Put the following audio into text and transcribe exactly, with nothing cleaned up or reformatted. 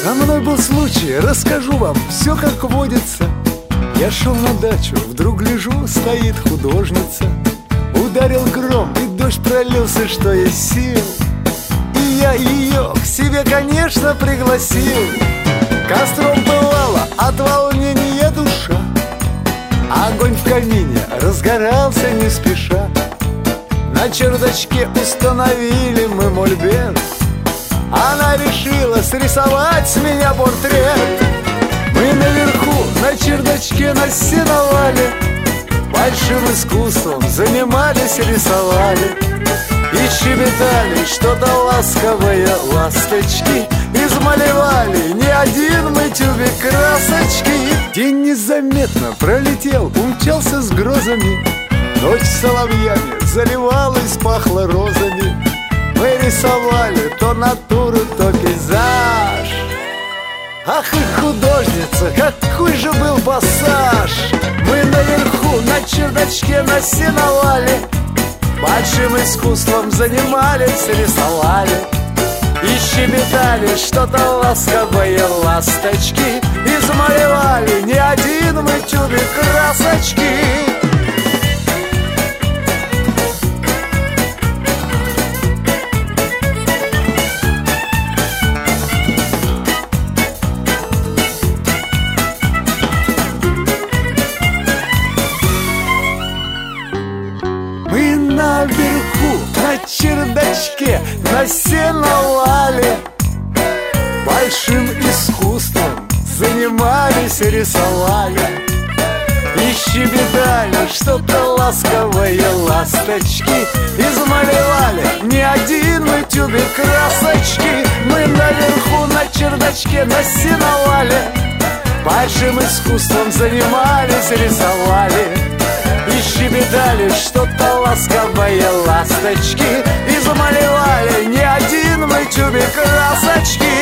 Со мной был случай, расскажу вам все как водится. Я шел на дачу, вдруг гляжу, стоит художница. Ударил гром, и дождь пролился, что есть сил. И я ее к себе, конечно, пригласил. Костром пылала от волнения душа. Огонь в камине разгорался не спеша. На чердачке установили мы мольберт. Она решила срисовать с меня портрет. Мы наверху на чердачке на сеновале большим искусством занимались, рисовали и щебетали что-то ласковое ласточки. Измалевали не один мы тюбик красочки. День незаметно пролетел, умчался с грозами. Ночь соловьями заливалась, пахло розами. Мы рисовали то натуру, то пейзаж. Ах и художница, какой же был пассаж! Мы наверху на чердачке на сеновале большим искусством занимались, рисовали и щебетали что-то ласковое ласточки. Измалевали не один мы тюбик красочки. Наверху, на чердачке, на сеновале большим искусством занимались, рисовали и щебетали что-то ласковое ласточки. Измалевали не один мы тюбик красочки. Мы наверху на чердачке на сеновале большим искусством занимались, рисовали и щебетали что-то ласковое ласточки. Измалевали не один мы тюбик красочки.